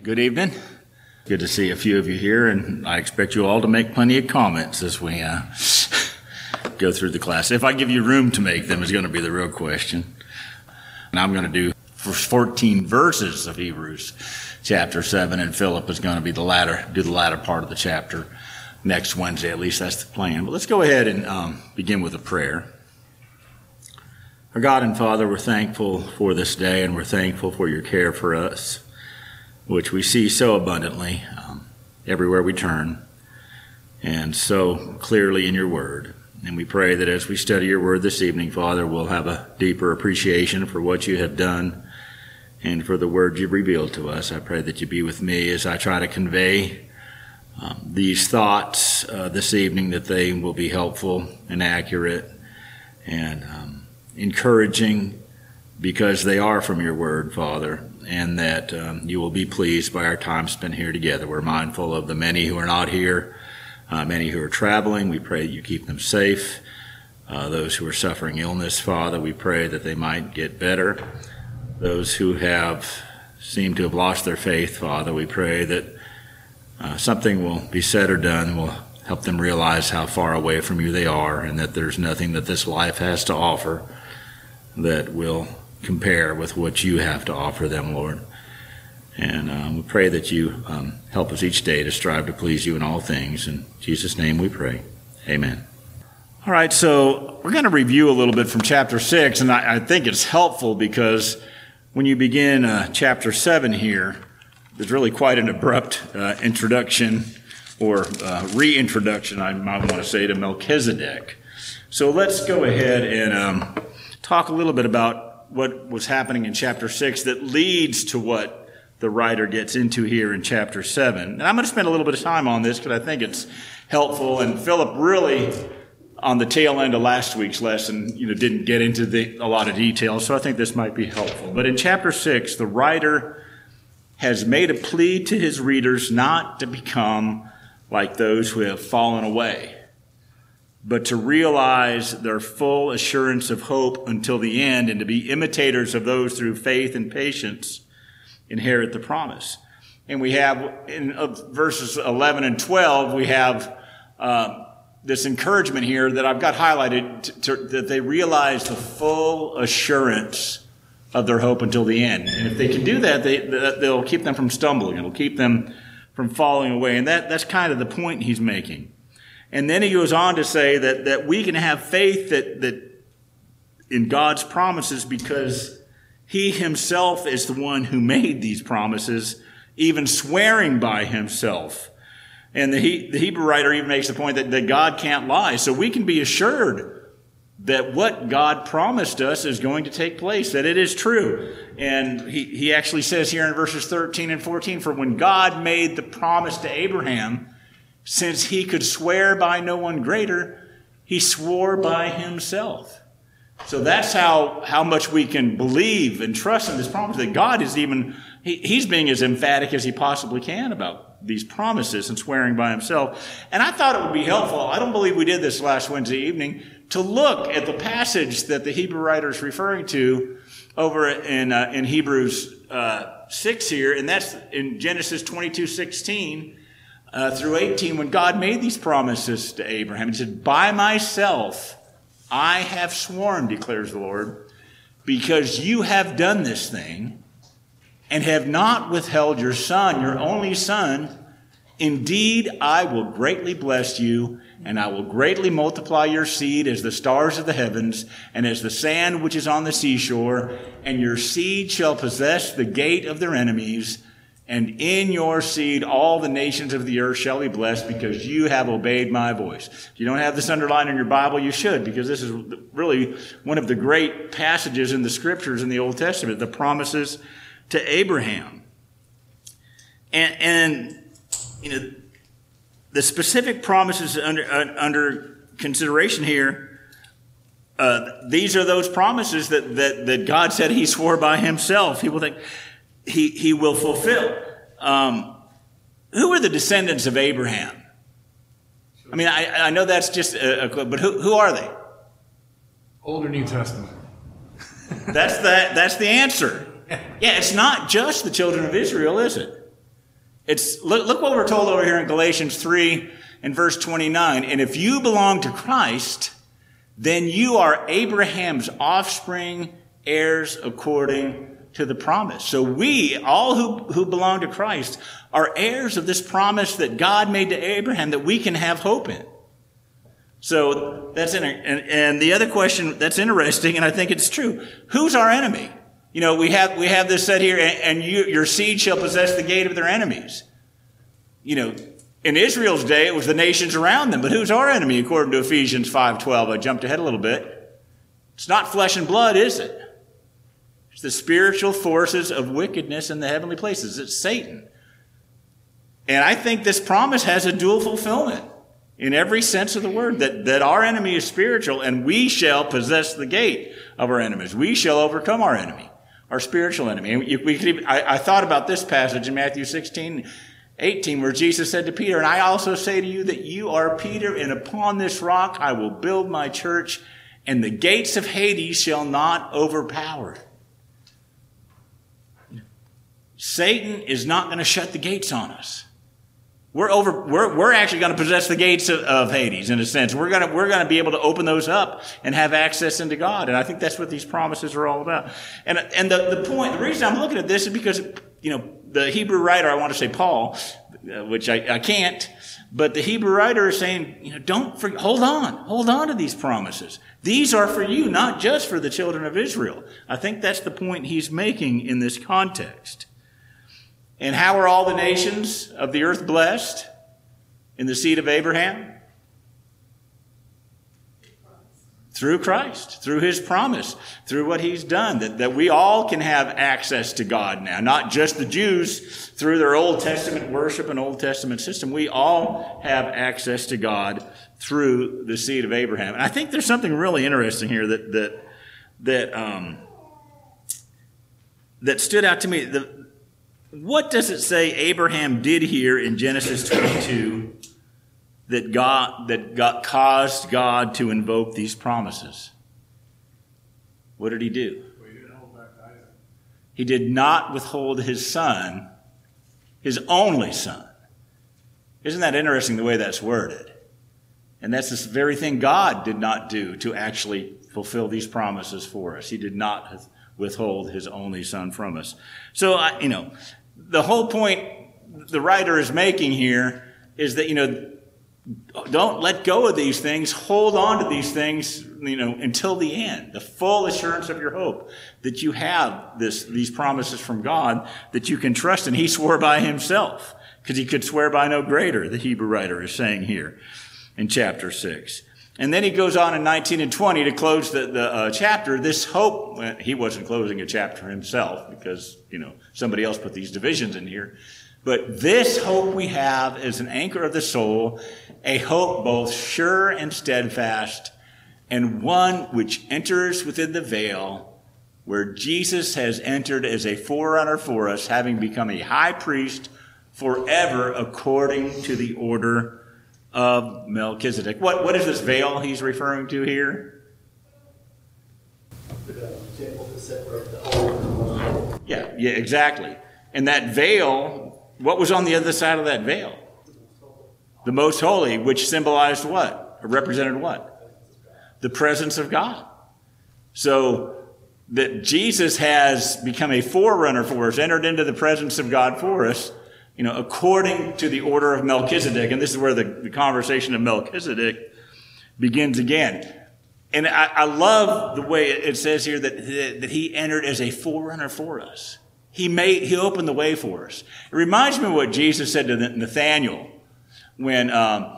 Good evening. Good to see a few of you here, and I expect you all to make plenty of comments as we go through the class. If I give you room to make them is going to be the real question. And I'm going to do 14 verses of Hebrews chapter 7, and Philip is going to be do the latter part of the chapter next Wednesday. At least that's the plan. But let's go ahead and begin with a prayer. Our God and Father, we're thankful for this day, and we're thankful for your care for us, which we see so abundantly everywhere we turn, and so clearly in your word. And we pray that as we study your word this evening, Father, we'll have a deeper appreciation for what you have done and for the word you've revealed to us. I pray that you be with me as I try to convey these thoughts this evening, that they will be helpful and accurate and encouraging, because they are from your word, Father, and that you will be pleased by our time spent here together. We're mindful of the many who are not here, many who are traveling. We pray that you keep them safe. Those who are suffering illness, Father, we pray that they might get better. Those who have seemed to have lost their faith, Father, we pray that something will be said or done will help them realize how far away from you they are, and that there's nothing that this life has to offer that will compare with what you have to offer them, Lord. And we pray that you help us each day to strive to please you in all things. In Jesus' name we pray. Amen. All right, so we're going to review a little bit from chapter 6, and I think it's helpful because when you begin chapter 7 here, there's really quite an abrupt introduction or reintroduction, I might want to say, to Melchizedek. So let's go ahead and talk a little bit about what was happening in chapter 6 that leads to what the writer gets into here in chapter 7. And I'm going to spend a little bit of time on this because I think it's helpful. And Philip really, on the tail end of last week's lesson, didn't get into a lot of detail. So I think this might be helpful. But in chapter 6, the writer has made a plea to his readers not to become like those who have fallen away, but to realize their full assurance of hope until the end, and to be imitators of those through faith and patience inherit the promise. And we have in verses 11 and 12, we have this encouragement here that I've got highlighted, that they realize the full assurance of their hope until the end. And if they can do that, they'll keep them from stumbling. It'll keep them from falling away. And that's kind of the point he's making. And then he goes on to say that we can have faith that in God's promises because he himself is the one who made these promises, even swearing by himself. And the Hebrew writer even makes the point that God can't lie. So we can be assured that what God promised us is going to take place, that it is true. And he actually says here in verses 13 and 14, for when God made the promise to Abraham, since he could swear by no one greater, he swore by himself. So that's how much we can believe and trust in this promise, that God is he's being as emphatic as he possibly can about these promises and swearing by himself. And I thought it would be helpful, I don't believe we did this last Wednesday evening, to look at the passage that the Hebrew writer is referring to over in Hebrews 6 here, and that's in Genesis 22:16. Through 18, when God made these promises to Abraham, he said, by myself I have sworn, declares the Lord, because you have done this thing and have not withheld your son, your only son. Indeed, I will greatly bless you, and I will greatly multiply your seed as the stars of the heavens and as the sand which is on the seashore, and your seed shall possess the gate of their enemies. And in your seed, all the nations of the earth shall be blessed because you have obeyed my voice. If you don't have this underlined in your Bible, you should, because this is really one of the great passages in the scriptures in the Old Testament, the promises to Abraham. And the specific promises under consideration here, these are those promises that God said he swore by himself. He will fulfill. Who are the descendants of Abraham? I mean, I know that's just but who are they? Old or New Testament? That's the answer. Yeah, it's not just the children of Israel, is it? Look what we're told over here in Galatians 3 and verse 29. And if you belong to Christ, then you are Abraham's offspring, heirs according to the promise. So we, all who belong to Christ, are heirs of this promise that God made to Abraham that we can have hope in. So that's and the other question that's interesting, and I think it's true. Who's our enemy? You know, we have this said here, and your seed shall possess the gate of their enemies. You know, in Israel's day, it was the nations around them. But who's our enemy, according to Ephesians 5:12? I jumped ahead a little bit. It's not flesh and blood, is it? It's the spiritual forces of wickedness in the heavenly places. It's Satan. And I think this promise has a dual fulfillment in every sense of the word, that our enemy is spiritual, and we shall possess the gate of our enemies. We shall overcome our enemy, our spiritual enemy. And I thought about this passage in Matthew 16:18, where Jesus said to Peter, and I also say to you that you are Peter, and upon this rock I will build my church, and the gates of Hades shall not overpower it. Satan is not going to shut the gates on us. We're actually going to possess the gates of Hades, in a sense. We're going to be able to open those up and have access into God. And I think that's what these promises are all about. And the reason I'm looking at this is because, you know, the Hebrew writer, I want to say Paul, which I can't, but the Hebrew writer is saying, you know, hold on to these promises. These are for you, not just for the children of Israel. I think that's the point he's making in this context. And how are all the nations of the earth blessed in the seed of Abraham? Through Christ, through his promise, through what he's done, that we all can have access to God now. Not just the Jews through their Old Testament worship and Old Testament system. We all have access to God through the seed of Abraham. And I think there's something really interesting here that stood out to me. What does it say Abraham did here in Genesis 22 that caused God to invoke these promises? What did he do? Well, he didn't hold back Isaac. He did not withhold his son, his only son. Isn't that interesting the way that's worded? And that's the very thing God did not do to actually fulfill these promises for us. He did not withhold his only son from us. So, you know, the whole point the writer is making here is that, you know, don't let go of these things. Hold on to these things, you know, until the end. The full assurance of your hope that you have these promises from God that you can trust. And he swore by himself because he could swear by no greater, the Hebrew writer is saying here in chapter 6. And then he goes on in 19 and 20 to close the chapter. This hope, he wasn't closing a chapter himself because, you know, somebody else put these divisions in here. But this hope we have is an anchor of the soul, a hope both sure and steadfast, and one which enters within the veil, where Jesus has entered as a forerunner for us, having become a high priest forever according to the order of Melchizedek. What is this veil he's referring to here? Yeah, exactly. And that veil, what was on the other side of that veil? The most holy, which symbolized what? Or represented what? The presence of God. So that Jesus has become a forerunner for us, entered into the presence of God for us, you know, according to the order of Melchizedek. And this is where the conversation of Melchizedek begins again. And I love the way it says here that he entered as a forerunner for us. He opened the way for us. It reminds me of what Jesus said to Nathanael when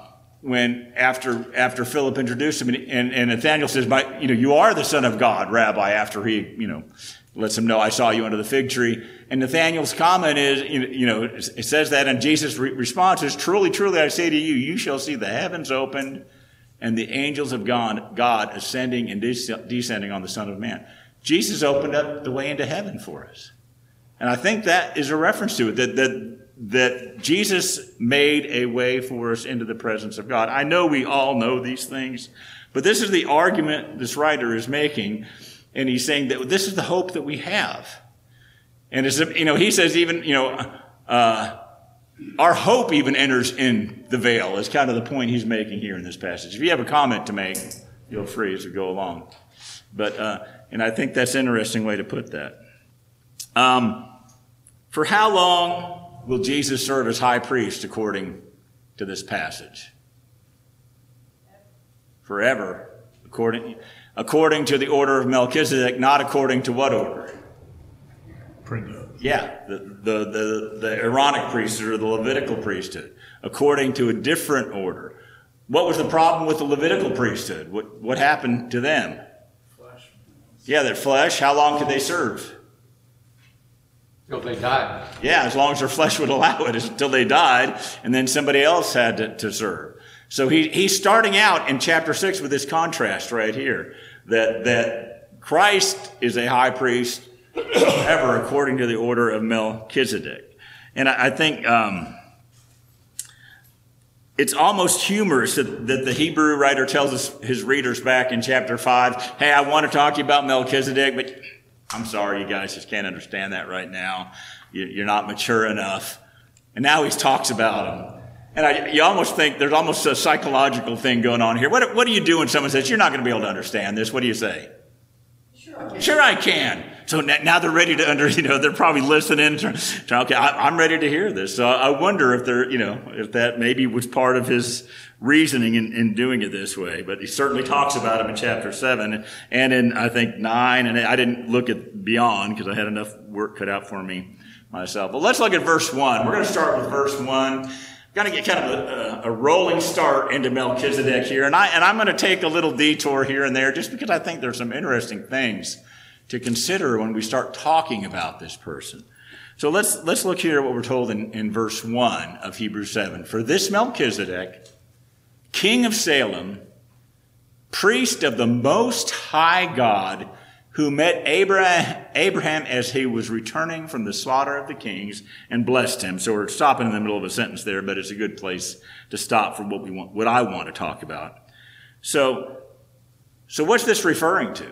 after Philip introduced him, and Nathanael says, you are the Son of God, Rabbi, after he, you know, lets him know, I saw you under the fig tree. And Nathanael's comment is, you know, it says that, and Jesus' response is, truly, truly, I say to you, you shall see the heavens opened and the angels of God ascending and descending on the Son of Man. Jesus opened up the way into heaven for us. And I think that is a reference to it, that Jesus made a way for us into the presence of God. I know we all know these things, but this is the argument this writer is making. And he's saying that this is the hope that we have. And it's, you know, he says even, you know, our hope even enters in the veil is kind of the point he's making here in this passage. If you have a comment to make, feel free as we go along. But, and I think that's an interesting way to put that. For how long will Jesus serve as high priest according to this passage? Forever. According to the order of Melchizedek, not according to what order? Yeah, the Aaronic priesthood or the Levitical priesthood, according to a different order. What was the problem with the Levitical priesthood? What happened to them? Flesh. Yeah, their flesh. How long could they serve? Till they died. Yeah, as long as their flesh would allow it, until they died, and then somebody else had to serve. So he's starting out in chapter 6 with this contrast right here, that Christ is a high priest ever according to the order of Melchizedek. And I think it's almost humorous that the Hebrew writer tells his readers back in chapter 5, hey, I want to talk to you about Melchizedek, but I'm sorry, you guys just can't understand that right now. You're not mature enough. And now he talks about him. And you almost think there's almost a psychological thing going on here. What do you do when someone says, you're not going to be able to understand this? What do you say? Sure I can. So now they're ready to they're probably listening. Okay, I'm ready to hear this. So I wonder if if that maybe was part of his reasoning in doing it this way. But he certainly talks about him in chapter 7 and in, I think, 9. And I didn't look at beyond because I had enough work cut out for me myself. But let's look at verse 1. We're going to start with verse 1. Got to get kind of a rolling start into Melchizedek here. And I'm going to take a little detour here and there just because I think there's some interesting things to consider when we start talking about this person. So let's look here at what we're told in verse 1 of Hebrews 7. For this Melchizedek, king of Salem, priest of the Most High God, who met Abraham as he was returning from the slaughter of the kings and blessed him. So we're stopping in the middle of a sentence there, but it's a good place to stop for what I want to talk about. So what's this referring to?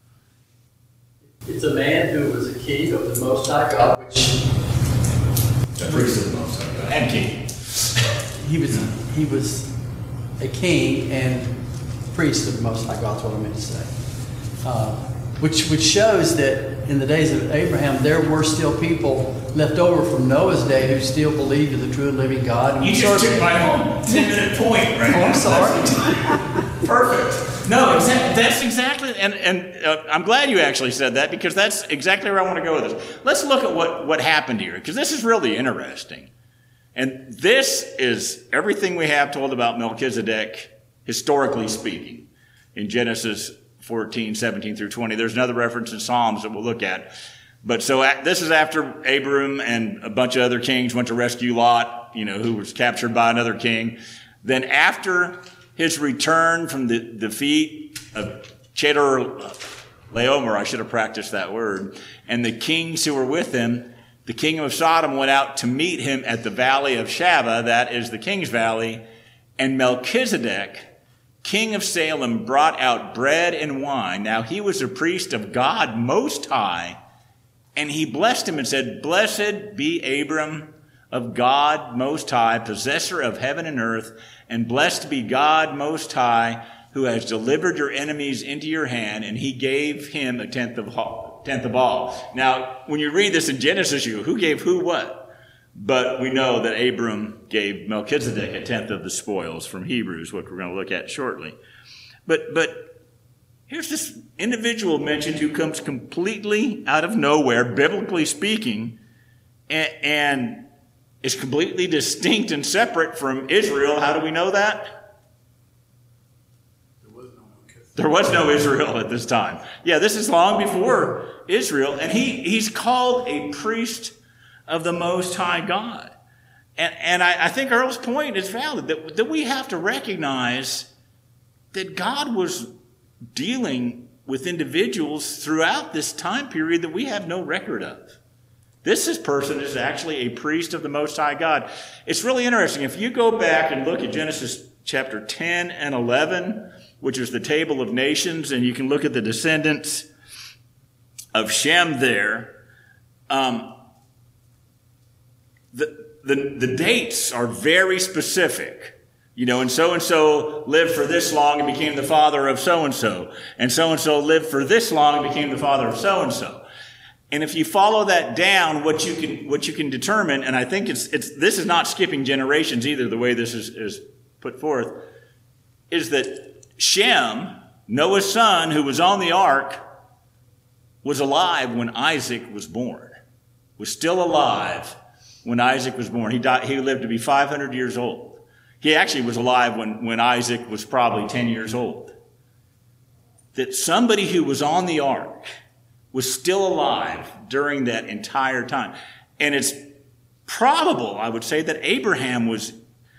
It's a man who was a king of the Most High God, which A priest of the Most High God. And king. he was a king and priest of the Most High God. That's what I meant to say. Which shows that in the days of Abraham, there were still people left over from Noah's day who still believed in the true and living God. You just took my whole 10-minute point right now. I'm sorry. Perfect. No, that's exactly, and I'm glad you actually said that because that's exactly where I want to go with this. Let's look at what happened here because this is really interesting. And this is everything we have told about Melchizedek, historically speaking, in Genesis 14, 17 through 20. There's another reference in Psalms that we'll look at. But so this is after Abram and a bunch of other kings went to rescue Lot, who was captured by another king. Then after his return from the defeat of Chedorlaomer, I should have practiced that word, and the kings who were with him, the king of Sodom went out to meet him at the valley of Shaveh, that is the king's valley, and Melchizedek, king of Salem, brought out bread and wine. Now he was a priest of God Most High, and he blessed him and said, Blessed be Abram of God Most High, possessor of heaven and earth, and blessed be God Most High, who has delivered your enemies into your hand, and he gave him a tenth of all. Now, when you read this in Genesis, you go, who gave who what? But we know that Abram gave Melchizedek a tenth of the spoils from Hebrews, what we're going to look at shortly. But here's this individual mentioned who comes completely out of nowhere, biblically speaking, and is completely distinct and separate from Israel. How do we know that? There was no Israel at this time. Yeah, this is long before Israel, and he's called a priest of the Most High God. And I think Earl's point is valid, that we have to recognize that God was dealing with individuals throughout this time period that we have no record of. This person is actually a priest of the Most High God. It's really interesting. If you go back and look at Genesis chapter 10 and 11, which is the table of nations, and you can look at the descendants of Shem there, the dates are very specific. And so lived for this long and became the father of so-and-so. And so-and-so lived for this long and became the father of so-and-so. And if you follow that down, what you can determine, and I think this is not skipping generations either, the way this is put forth, is that Shem, Noah's son, who was on the ark, was alive when Isaac was born. Was still alive when Isaac was born. He lived to be 500 years old. He actually was alive when Isaac was probably 10 years old. That somebody who was on the ark was still alive during that entire time. And it's probable, I would say, that Abraham was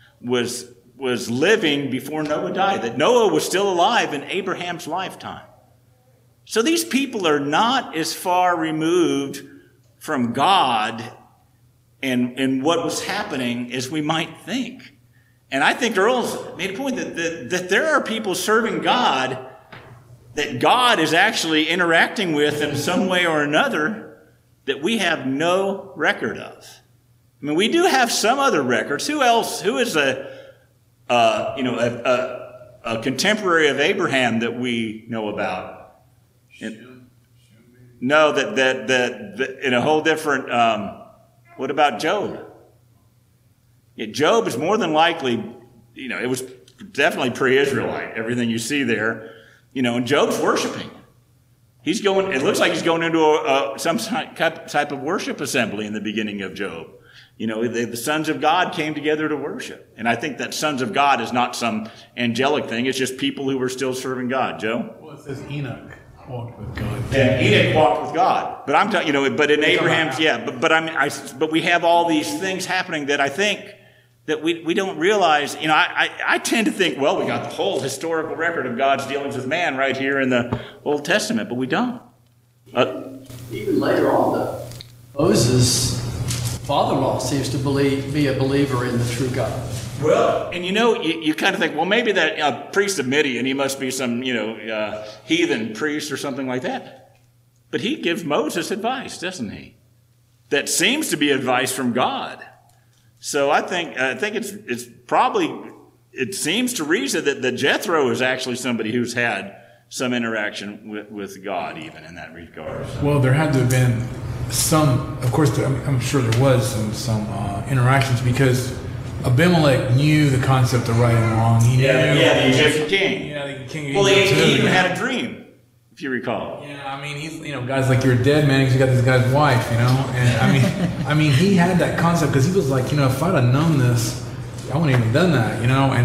living before Noah died, that Noah was still alive in Abraham's lifetime. So these people are not as far removed from God and what was happening as we might think. And I think Earl's made a point that there are people serving God that God is actually interacting with in some way or another that we have no record of. I mean, we do have some other records. Who is a contemporary of Abraham that we know about? No, that in a whole different, what about Job? Yeah, Job is more than likely, it was definitely pre-Israelite, everything you see there. And Job's worshiping. It looks like he's going into some type of worship assembly in the beginning of Job. The sons of God came together to worship. And I think that sons of God is not some angelic thing. It's just people who were still serving God. Joe? Well, it says Enoch walked with God. Yeah, Enoch walked with God. But I'm telling but in Abraham's, but we have all these things happening that I think that we don't realize. I tend to think, well, we got the whole historical record of God's dealings with man right here in the Old Testament, but we don't. Even later on, though, Moses' father-in-law seems to be a believer in the true God. Well, and you kind of think, well, maybe that priest of Midian, he must be some, heathen priest or something like that. But he gives Moses advice, doesn't he? That seems to be advice from God. So I think it's probably, it seems to reason that Jethro is actually somebody who's had some interaction with God even in that regard. Well, there had to have been some, of course, I'm sure there was some interactions because Abimelech knew the concept of right and wrong. He knew, the Egyptian king. Yeah, the king. Well, he even had a dream, if you recall. Yeah, I mean, he's guys like, you're dead, man, because you got this guy's wife, and I mean, he had that concept because he was like, if I'd have known this, I wouldn't even have done that,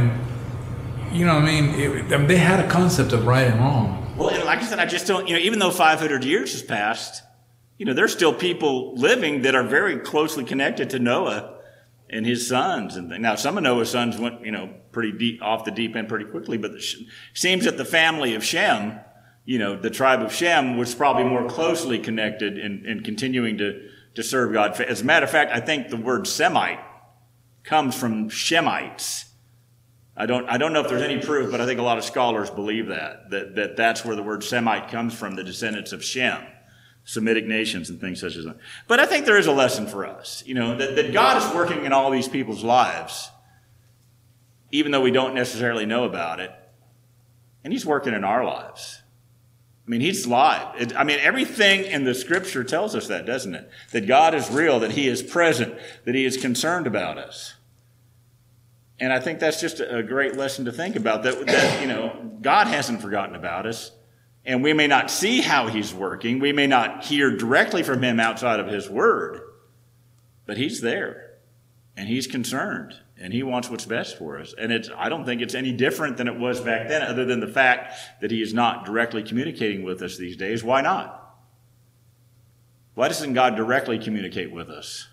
and they had a concept of right and wrong. Well, and like I said, I just don't, even though 500 years has passed, there's still people living that are very closely connected to Noah and his sons. And now some of Noah's sons went, pretty deep off the deep end pretty quickly, but it seems that the family of Shem, the tribe of Shem was probably more closely connected in continuing to serve God. As a matter of fact, I think the word Semite comes from Shemites. I don't know if there's any proof, but I think a lot of scholars believe that's where the word Semite comes from, the descendants of Shem, Semitic nations and things such as that. But I think there is a lesson for us, that God is working in all these people's lives, even though we don't necessarily know about it. And he's working in our lives. I mean, he's live. Everything in the scripture tells us that, doesn't it? That God is real, that he is present, that he is concerned about us. And I think that's just a great lesson to think about, that God hasn't forgotten about us. And we may not see how he's working. We may not hear directly from him outside of his word. But he's there. And he's concerned. And he wants what's best for us. And I don't think it's any different than it was back then, other than the fact that he is not directly communicating with us these days. Why not? Why doesn't God directly communicate with us?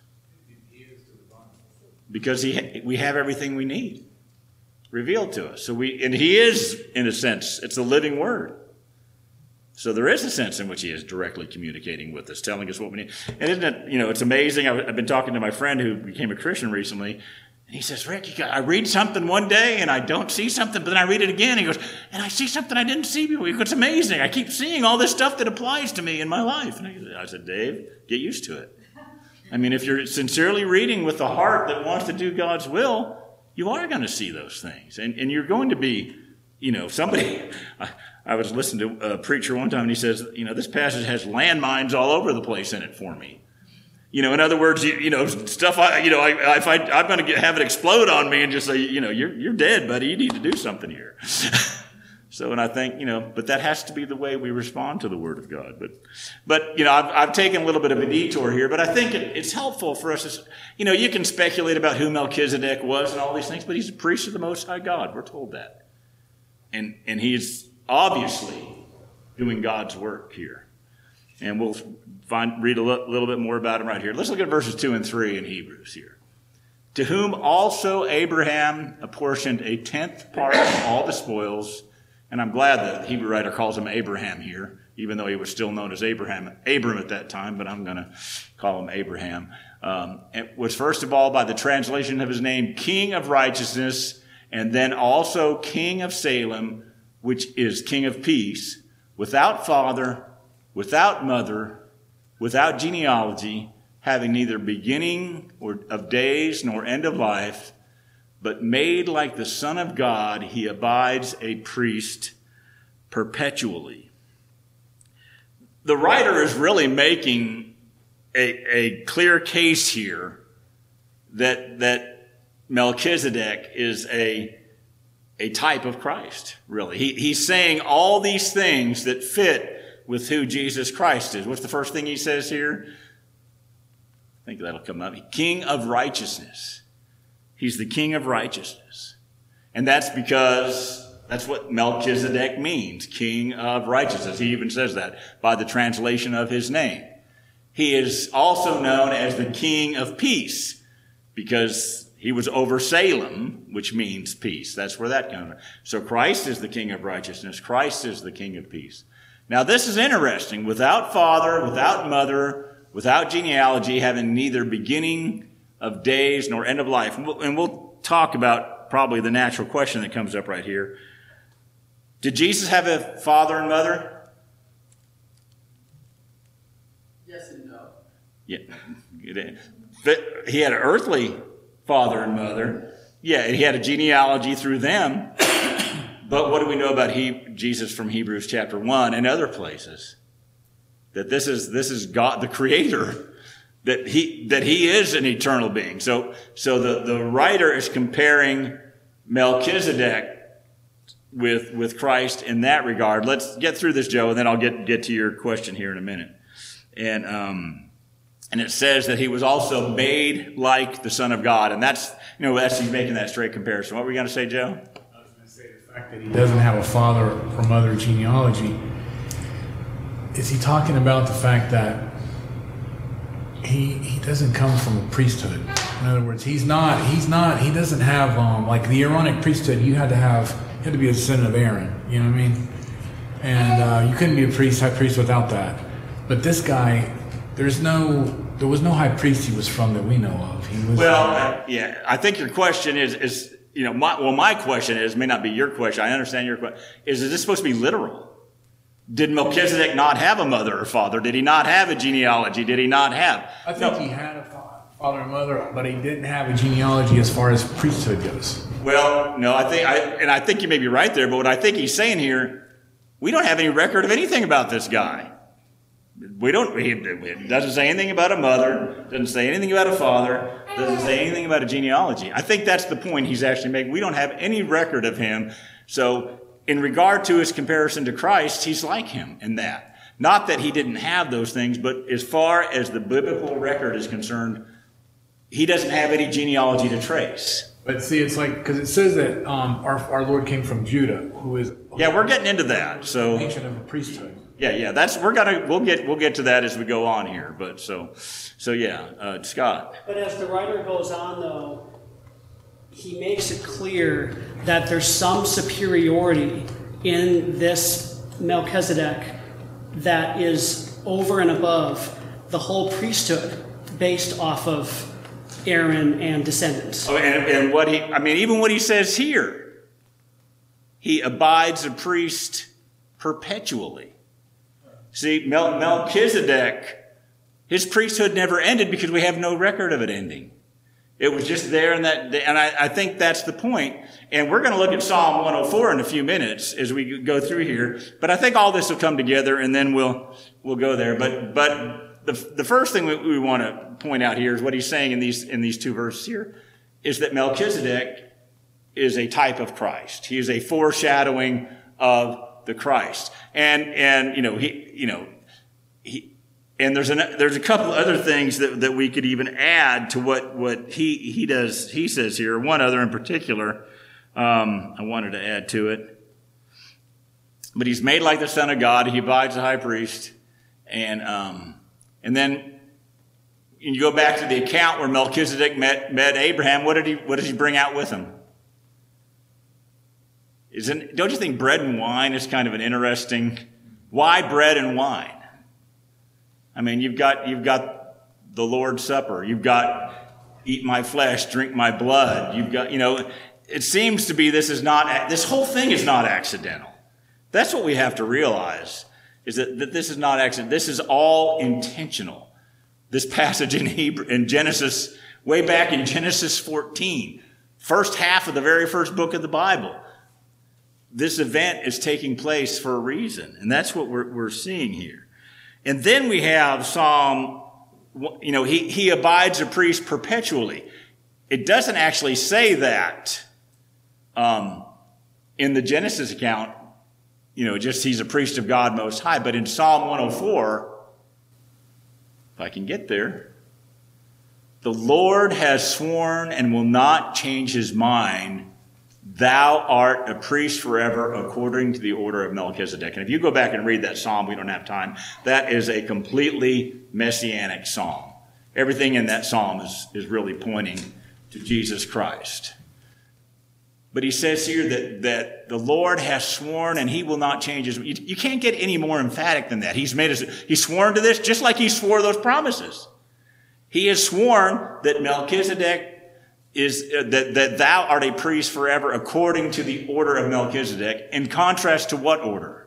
Because we have everything we need revealed to us. And he is, in a sense, it's a living word. So there is a sense in which he is directly communicating with us, telling us what we need. And isn't it, it's amazing. I've been talking to my friend who became a Christian recently, and he says, Rick, I read something one day and I don't see something, but then I read it again. He goes, and I see something I didn't see before. He goes, it's amazing. I keep seeing all this stuff that applies to me in my life. And I said, Dave, get used to it. I mean, if you're sincerely reading with a heart that wants to do God's will, you are going to see those things. And you're going to be, somebody, I was listening to a preacher one time, and he says, this passage has landmines all over the place in it for me. In other words, stuff, if I'm going to have it explode on me and just say, you're dead, buddy, you need to do something here. So, and I think, but that has to be the way we respond to the Word of God. But I've taken a little bit of a detour here, but I think it's helpful for us to, you can speculate about who Melchizedek was and all these things, but he's a priest of the Most High God. We're told that. And he's obviously doing God's work here. And we'll read a little bit more about him right here. Let's look at verses 2 and 3 in Hebrews here. To whom also Abraham apportioned a 10th part of all the spoils. And I'm glad that the Hebrew writer calls him Abraham here, even though he was still known as Abram at that time, but I'm going to call him Abraham. It was first of all by the translation of his name, King of Righteousness, and then also King of Salem, which is King of Peace, without father, without mother, without genealogy, having neither beginning of days nor end of life, but made like the Son of God, he abides a priest perpetually. The writer is really making a clear case here that Melchizedek is a type of Christ, really. He's saying all these things that fit with who Jesus Christ is. What's the first thing he says here? I think that'll come up. King of righteousness. He's the King of righteousness. And that's because that's what Melchizedek means, King of righteousness. He even says that by the translation of his name. He is also known as the King of peace because he was over Salem, which means peace. That's where that comes from. So Christ is the King of righteousness. Christ is the King of peace. Now this is interesting. Without father, without mother, without genealogy, having neither beginning of days nor end of life. And we'll talk about probably the natural question that comes up right here. Did Jesus have a father and mother? Yes and no. Yeah. He had an earthly father and mother. Yeah, and he had a genealogy through them. But what do we know about Jesus from Hebrews chapter 1 and other places? That this is God, the Creator. That he is an eternal being. So the writer is comparing Melchizedek with Christ in that regard. Let's get through this, Joe, and then I'll get to your question here in a minute. And it says that he was also made like the Son of God, and that's he's making that straight comparison. What were you going to say, Joe? I was going to say the fact that he doesn't have a father or mother genealogy. Is he talking about the fact that he doesn't come from a priesthood? In other words, he doesn't have like the Aaronic priesthood. You had to be a descendant of Aaron. You know what I mean? And you couldn't be a high priest without that. But this guy, there was no high priest he was from that we know of. He was. Well, yeah, I think your question is my question may not be your question. I understand your question. Is this supposed to be literal? Did Melchizedek not have a mother or father? Did he not have a genealogy? Did he not have? I think he had a father and mother, but he didn't have a genealogy as far as priesthood goes. Well, no, I think you may be right there, but what I think he's saying here, we don't have any record of anything about this guy. He doesn't say anything about a mother, doesn't say anything about a father, doesn't say anything about a genealogy. I think that's the point he's actually making. We don't have any record of him. So in regard to his comparison to Christ, he's like him in that. Not that he didn't have those things, but as far as the biblical record is concerned, he doesn't have any genealogy to trace. But see, it's like, because it says that our Lord came from Judah, who is... Yeah, we're getting into that. So ancient of a priesthood. Yeah. We'll get to that as we go on here. But so yeah, Scott. But as the writer goes on, though, he makes it clear that there's some superiority in this Melchizedek that is over and above the whole priesthood based off of Aaron and descendants. Oh, and even what he says here, he abides a priest perpetually. See, Melchizedek His priesthood never ended because we have no record of it ending. It was just there in that day. And I think that's the point. And we're going to look at Psalm 104 in a few minutes as we go through here. But I think all this will come together, and then we'll go there. But the first thing we want to point out here is what he's saying in these two verses here is that Melchizedek is a type of Christ. He is a foreshadowing of the Christ. And there's a couple other things that we could even add to what he does. He says here, one other in particular, I wanted to add to it. But he's made like the Son of God. He abides the high priest. And then you go back to the account where Melchizedek met Abraham. What does he bring out with him? Don't you think bread and wine is kind of an interesting? Why bread and wine? I mean, you've got the Lord's Supper. You've got eat my flesh, drink my blood. You've got, it seems to be this whole thing is not accidental. That's what we have to realize, is that this is not accidental. This is all intentional. This passage in Genesis, way back in Genesis 14, first half of the very first book of the Bible. This event is taking place for a reason, and that's what we're seeing here. And then we have Psalm, he abides a priest perpetually. It doesn't actually say that in the Genesis account, just he's a priest of God Most High. But in Psalm 104, if I can get there, the Lord has sworn and will not change his mind. Thou art a priest forever according to the order of Melchizedek. And if you go back and read that psalm, we don't have time. That is a completely messianic psalm. Everything in that psalm is really pointing to Jesus Christ. But he says here that the Lord has sworn and he will not change his mind. You can't get any more emphatic than that. He's sworn to this just like he swore those promises. He has sworn that Melchizedek that thou art a priest forever according to the order of Melchizedek, in contrast to what order?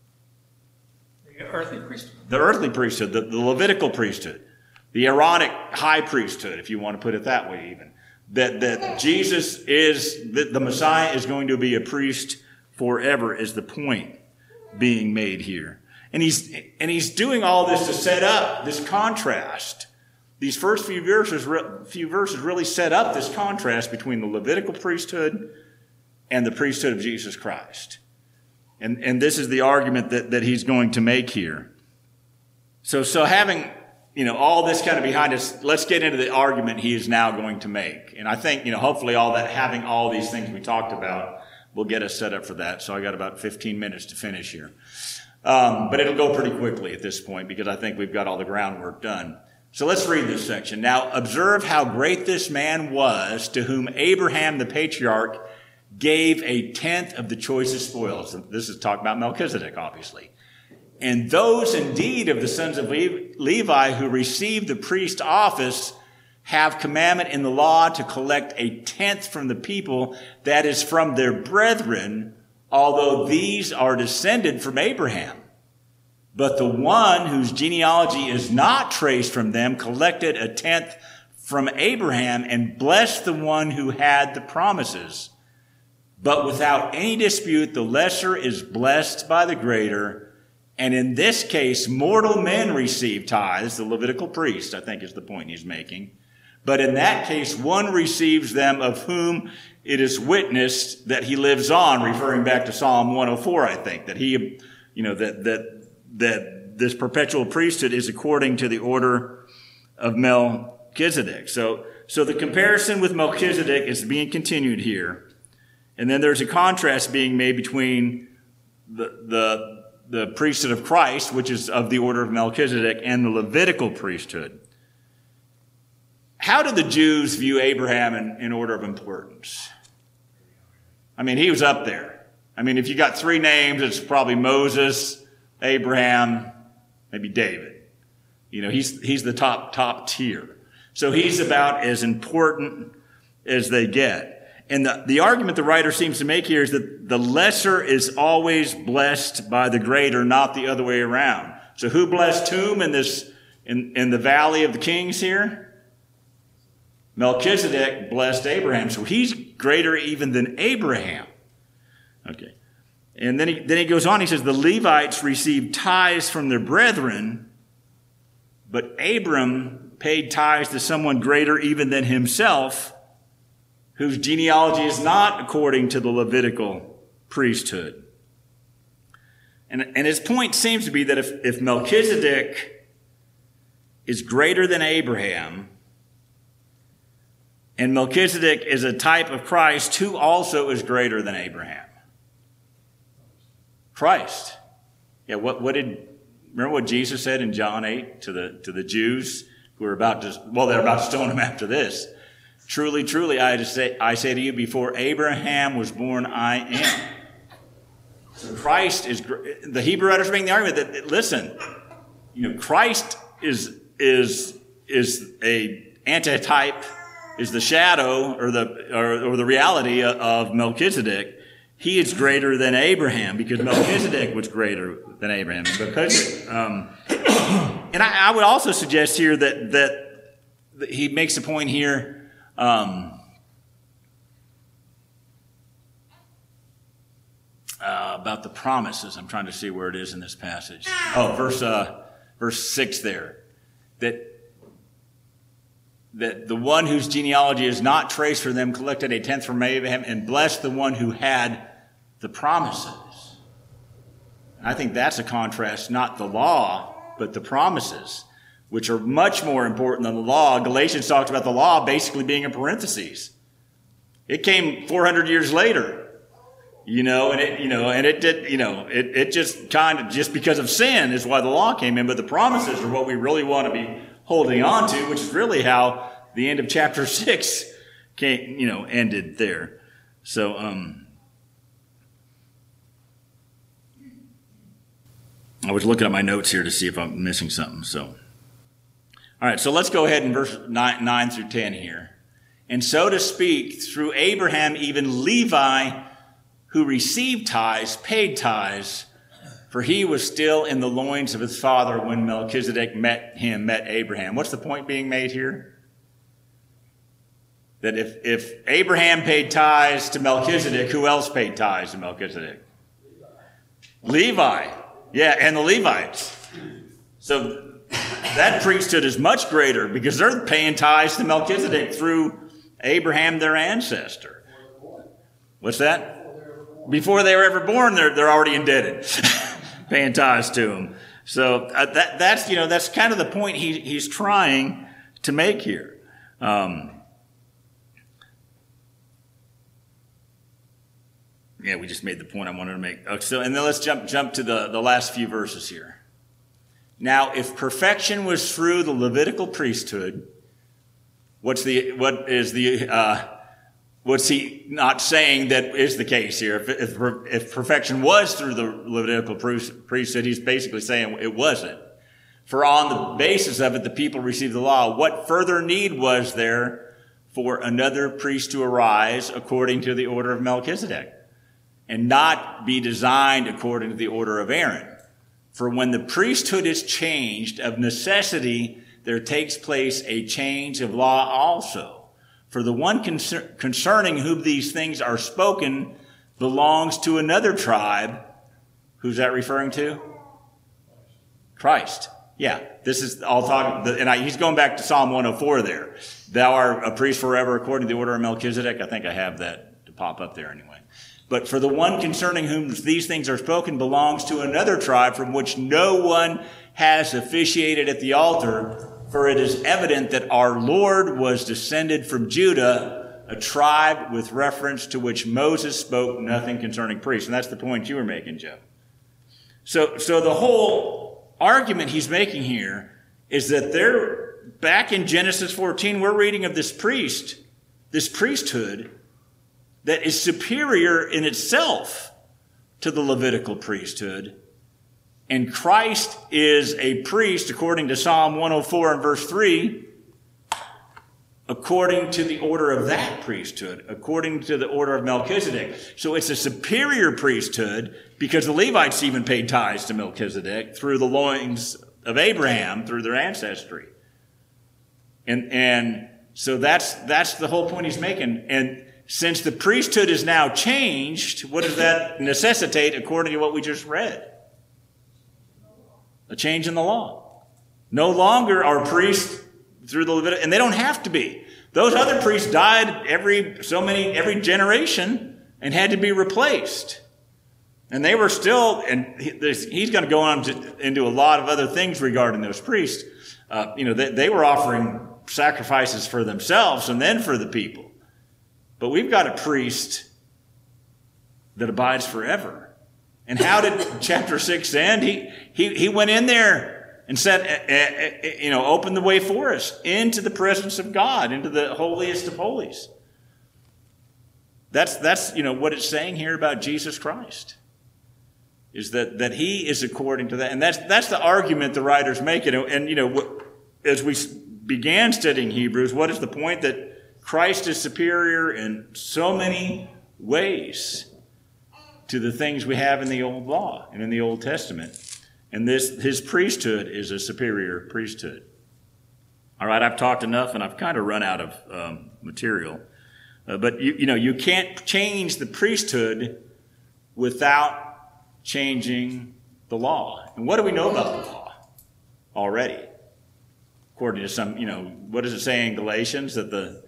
The earthly priesthood. The earthly priesthood, the Levitical priesthood, the Aaronic high priesthood, if you want to put it that way even. That Jesus the Messiah is going to be a priest forever is the point being made here. And he's doing all this to set up this contrast. These first few verses really set up this contrast between the Levitical priesthood and the priesthood of Jesus Christ. And this is the argument that he's going to make here. So having, all this kind of behind us, let's get into the argument he is now going to make. And I think, hopefully having all these things we talked about will get us set up for that. So I got about 15 minutes to finish here. But it'll go pretty quickly at this point because I think we've got all the groundwork done. So let's read this section. Now, observe how great this man was, to whom Abraham the patriarch gave a tenth of the choicest spoils. This is talking about Melchizedek, obviously. And those indeed of the sons of Levi who received the priest office have commandment in the law to collect a tenth from the people, that is from their brethren, although these are descended from Abraham. But the one whose genealogy is not traced from them collected a tenth from Abraham and blessed the one who had the promises. But without any dispute, the lesser is blessed by the greater. And in this case, mortal men receive tithes. The Levitical priest, I think, is the point he's making. But in that case, one receives them of whom it is witnessed that he lives on, referring back to Psalm 104, I think, that he, that this perpetual priesthood is according to the order of Melchizedek. So the comparison with Melchizedek is being continued here. And then there's a contrast being made between the priesthood of Christ, which is of the order of Melchizedek, and the Levitical priesthood. How did the Jews view Abraham in order of importance? I mean, he was up there. I mean, if you got three names, it's probably Moses, Abraham, maybe David. He's the top tier. So he's about as important as they get. And the argument the writer seems to make here is that the lesser is always blessed by the greater, not the other way around. So who blessed whom in this in the Valley of the Kings here, Melchizedek blessed Abraham. So he's greater even than Abraham. Okay. And then he goes on, he says, the Levites received tithes from their brethren, but Abram paid tithes to someone greater even than himself, whose genealogy is not according to the Levitical priesthood. And his point seems to be that if Melchizedek is greater than Abraham, and Melchizedek is a type of Christ, who also is greater than Abraham? Christ. Yeah, remember what Jesus said in John 8 to the Jews who were they're about to stone him after this. Truly, truly, I say to you, before Abraham was born, I am. So Christ is, the Hebrew writers are making the argument that, listen, Christ is a antitype, is the shadow or the reality of Melchizedek. He is greater than Abraham because Melchizedek was greater than Abraham. And I would also suggest here that he makes a point here about the promises. I'm trying to see where it is in this passage. Oh, verse 6 there. That the one whose genealogy is not traced for them collected a tenth from Abraham and blessed the one who had the promises. I think that's a contrast, not the law, but the promises, which are much more important than the law. Galatians talks about the law basically being in parentheses. It came 400 years later, it just kind of, just because of sin is why the law came in, but the promises are what we really want to be holding on to, which is really how the end of chapter 6 ended there. So, I was looking at my notes here to see if I'm missing something. So, all right, so let's go ahead in verse 9 through 10 here. And so to speak, through Abraham, even Levi, who received tithes, paid tithes, for he was still in the loins of his father when Melchizedek met Abraham. What's the point being made here? That if Abraham paid tithes to Melchizedek, who else paid tithes to Melchizedek? Levi. Yeah, and the Levites. So that priesthood is much greater because they're paying tithes to Melchizedek through Abraham, their ancestor. What's that? Before they were ever born, they're already indebted, paying tithes to him. So that's kind of the point he's trying to make here. Yeah, we just made the point I wanted to make. So, and then let's jump to the last few verses here. Now, if perfection was through the Levitical priesthood, what's he not saying that is the case here? If perfection was through the Levitical priesthood, he's basically saying it wasn't. For on the basis of it, the people received the law. What further need was there for another priest to arise according to the order of Melchizedek, and not be designed according to the order of Aaron? For when the priesthood is changed, of necessity there takes place a change of law also. For the one concerning whom these things are spoken belongs to another tribe. Who's that referring to? Christ. Yeah, this is all talking, and he's going back to Psalm 104 there. Thou art a priest forever according to the order of Melchizedek. I think I have that to pop up there anyway. But for the one concerning whom these things are spoken belongs to another tribe from which no one has officiated at the altar. For it is evident that our Lord was descended from Judah, a tribe with reference to which Moses spoke nothing concerning priests. And that's the point you were making, Joe. So the whole argument he's making here is that back in Genesis 14, we're reading of this priesthood, that is superior in itself to the Levitical priesthood. And Christ is a priest, according to Psalm 104 and verse 3, according to the order of that priesthood, according to the order of Melchizedek. So it's a superior priesthood because the Levites even paid tithes to Melchizedek through the loins of Abraham through their ancestry. And so that's the whole point he's making. And since the priesthood is now changed, what does that necessitate according to what we just read? A change in the law. No longer are priests through the Leviticus, and they don't have to be. Those other priests died every generation and had to be replaced. And they were still, and he's going to go on into a lot of other things regarding those priests. They were offering sacrifices for themselves and then for the people. But we've got a priest that abides forever. And how did chapter 6 end? He went in there and said, opened the way for us into the presence of God, into the holiest of holies. That's what it's saying here about Jesus Christ, is that he is according to that. And that's the argument the writer's making. And as we began studying Hebrews, what is the point? That Christ is superior in so many ways to the things we have in the Old Law and in the Old Testament. And his priesthood is a superior priesthood. All right, I've talked enough, and I've kind of run out of material. But you can't change the priesthood without changing the law. And what do we know about the law already? According to some, what does it say in Galatians? That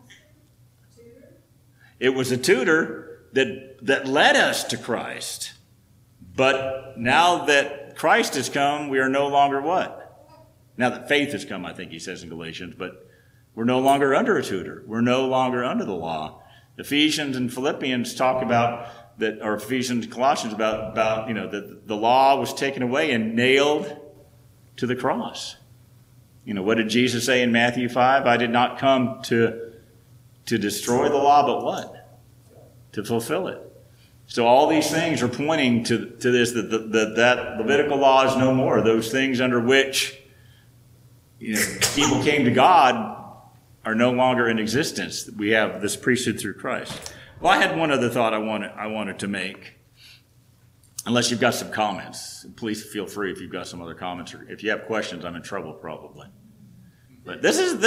it was a tutor that led us to Christ. But now that Christ has come, we are no longer what? Now that faith has come, I think he says in Galatians, but we're no longer under a tutor. We're no longer under the law. Ephesians and Philippians talk about that, or Ephesians and Colossians about that the law was taken away and nailed to the cross. What did Jesus say in Matthew 5? I did not come to destroy the law, but what? To fulfill it. So all these things are pointing to this, that Levitical law is no more. Those things under which people came to God are no longer in existence. We have this priesthood through Christ. Well, I had one other thought I wanted to make. Unless you've got some comments, please feel free if you've got some other comments, or if you have questions, I'm in trouble probably. But this is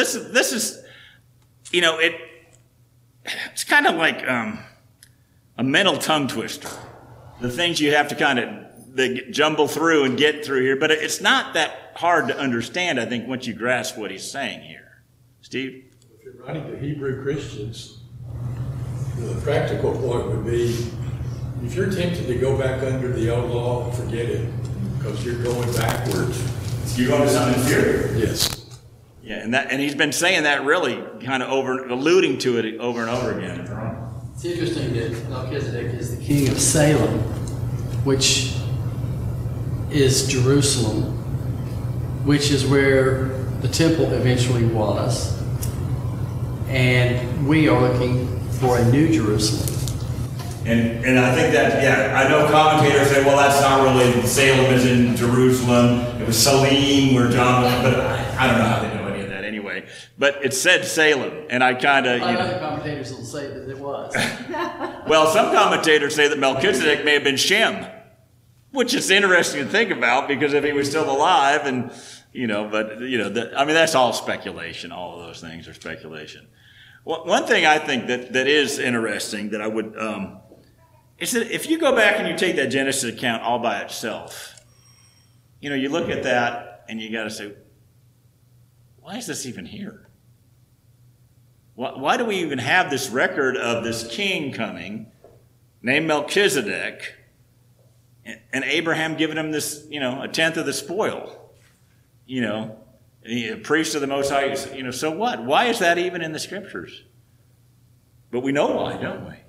it's kind of like a mental tongue twister. The things you have to kind of jumble through and get through here, but it's not that hard to understand, I think, once you grasp what he's saying here. Steve? If you're writing to Hebrew Christians, the practical point would be, if you're tempted to go back under the old law, forget it, because you're going backwards. You're going to something inferior. Yes. Yeah, and he's been saying that really kind of alluding to it over and over again. It's interesting that Melchizedek is the king of Salem, which is Jerusalem, which is where the temple eventually was. And we are looking for a new Jerusalem. And I think that, I know commentators say, well, that's not really, Salem is in Jerusalem. It was Salim where John was, but I don't know how they know any of that anyway. But it said Salem, and I kind of, Other commentators will say that it was. Well, some commentators say that Melchizedek may have been Shem, which is interesting to think about, because if he was still alive, and, that's all speculation. All of those things are speculation. Well, one thing I think that is interesting that I would, is that if you go back and you take that Genesis account all by itself, you look at that and you got to say, why is this even here? Why do we even have this record of this king coming named Melchizedek and Abraham giving him this, a tenth of the spoil, a priest of the Most High, so what? Why is that even in the Scriptures? But we know why, don't we?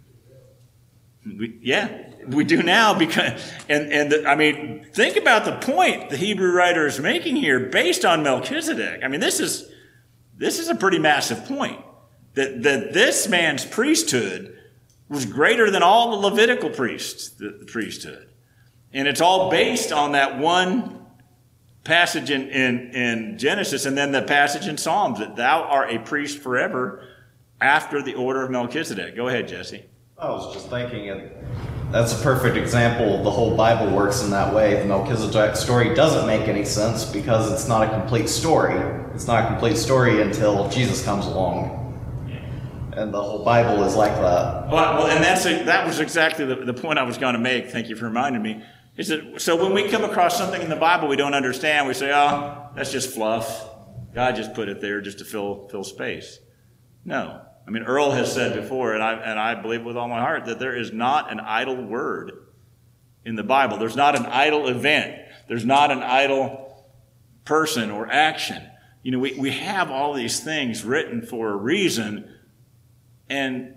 We do now, because, think about the point the Hebrew writer is making here based on Melchizedek. This is a pretty massive point, that this man's priesthood was greater than all the Levitical priests, the priesthood. And it's all based on that one passage in Genesis, and then the passage in Psalms, that thou art a priest forever after the order of Melchizedek. Go ahead, Jesse. I was just thinking that's a perfect example. The whole Bible works in that way. The Melchizedek story doesn't make any sense because it's not a complete story. It's not a complete story until Jesus comes along. And the whole Bible is like that. Well, and that was exactly the point I was going to make. Thank you for reminding me. Is that so? When we come across something in the Bible we don't understand, we say, "Oh, that's just fluff. God just put it there just to fill space." No, I mean Earl has said before, and I believe with all my heart that there is not an idle word in the Bible. There's not an idle event. There's not an idle person or action. You know, we have all these things written for a reason. And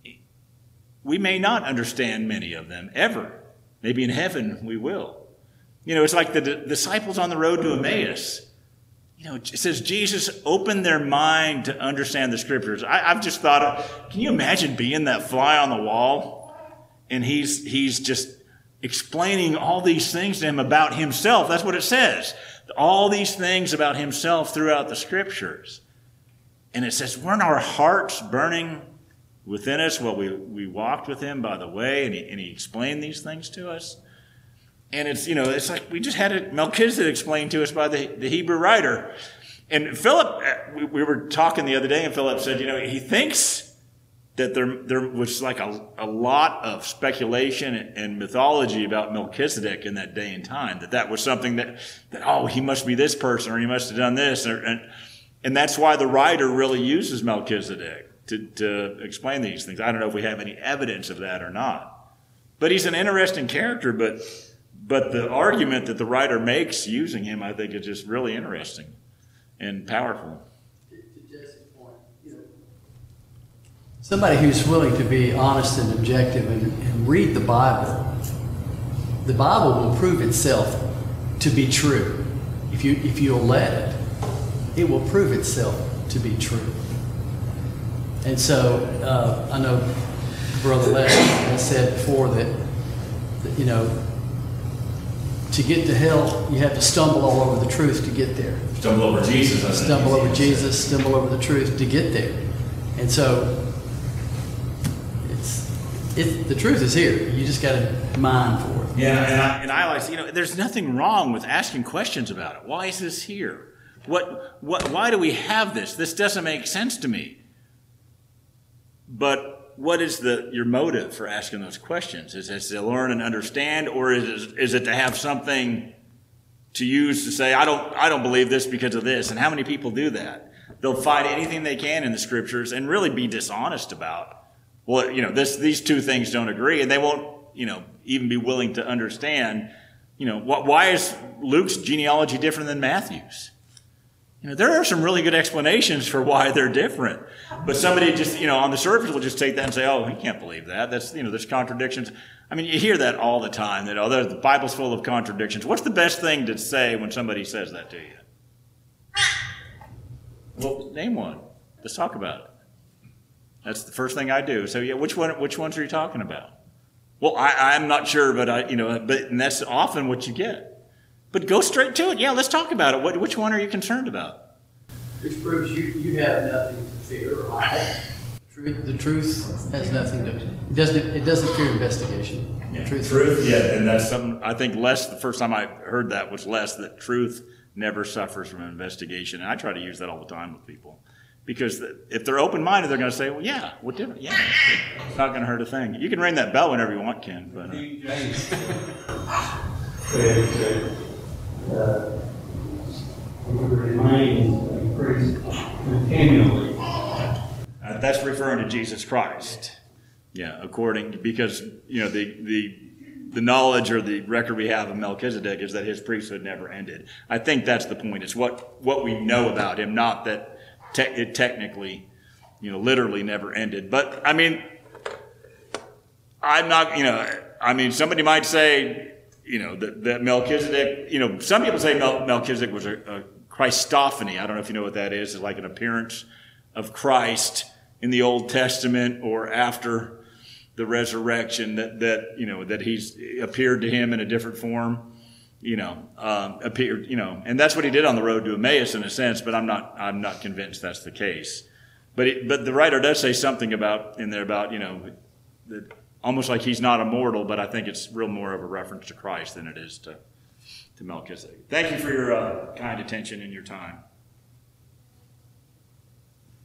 we may not understand many of them ever. Maybe in heaven we will. You know, it's like the disciples on the road to Emmaus. You know, it says Jesus opened their mind to understand the scriptures. I've just thought, can you imagine being that fly on the wall? And he's just explaining all these things to him about himself. That's what it says. All these things about himself throughout the scriptures. And it says, weren't our hearts burning within us while we walked with him by the way, and he explained these things to us? And it's, you know, it's like we just had Melchizedek explained to us by the Hebrew writer. And Philip, we were talking the other day, and Philip said, you know, he thinks that there was like a lot of speculation and mythology about Melchizedek in that day and time, that was something that oh, he must be this person, or he must have done this, and that's why the writer really uses Melchizedek to explain these things. I don't know if we have any evidence of that or not. But he's an interesting character, but the argument that the writer makes using him, I think, is just really interesting and powerful. To Jesse's point, you know, somebody who's willing to be honest and objective and read the Bible will prove itself to be true. If you'll let it, it will prove itself to be true. And so I know Brother Les has said before that, you know, to get to hell, you have to stumble all over the truth to get there. Stumble over Jesus. Stumble over Jesus, stumble over the truth to get there. And so the truth is here. You just got to mine for it. Yeah, and I like, you know, there's nothing wrong with asking questions about it. Why is this here? Why do we have this? This doesn't make sense to me. But what is your motive for asking those questions? Is it to learn and understand, or is it to have something to use to say, I don't believe this because of this? And how many people do that? They'll find anything they can in the scriptures and really be dishonest about, well, you know, these two things don't agree, and they won't, you know, even be willing to understand, you know, why is Luke's genealogy different than Matthew's? You know, there are some really good explanations for why they're different. But somebody just, you know, on the surface will just take that and say, oh, he can't believe that. That's, you know, there's contradictions. I mean, you hear that all the time, that, oh, the Bible's full of contradictions. What's the best thing to say when somebody says that to you? Well, name one. Let's talk about it. That's the first thing I do. So, yeah, which ones are you talking about? Well, I'm not sure, but and that's often what you get. But go straight to it. Yeah, let's talk about it. Which one are you concerned about? Which proves you have nothing to fear or hide. The truth has nothing to. It doesn't fear investigation. Yeah. Truth. Yeah, and that's something I think Les. The first time I heard that was Les, that truth never suffers from investigation, and I try to use that all the time with people, because if they're open-minded, they're going to say, "Well, yeah, what different? Yeah, it's not going to hurt a thing." You can ring that bell whenever you want, Ken. But remain priest continually. That's referring to Jesus Christ. Yeah, because you know the knowledge or the record we have of Melchizedek is that his priesthood never ended. I think that's the point. It's what we know about him, not that it technically, you know, literally never ended. But I mean, I'm not, you know, I mean, somebody might say, you know, that Melchizedek, you know, some people say Melchizedek was a Christophany. I don't know if you know what that is. It's like an appearance of Christ in the Old Testament or after the resurrection, that you know, that he's appeared to him in a different form, you know, appeared, you know, and that's what he did on the road to Emmaus in a sense, but I'm not convinced that's the case. But the writer does say something about, you know, that almost like he's not immortal, but I think it's real more of a reference to Christ than it is to Melchizedek. Thank you for your kind attention and your time.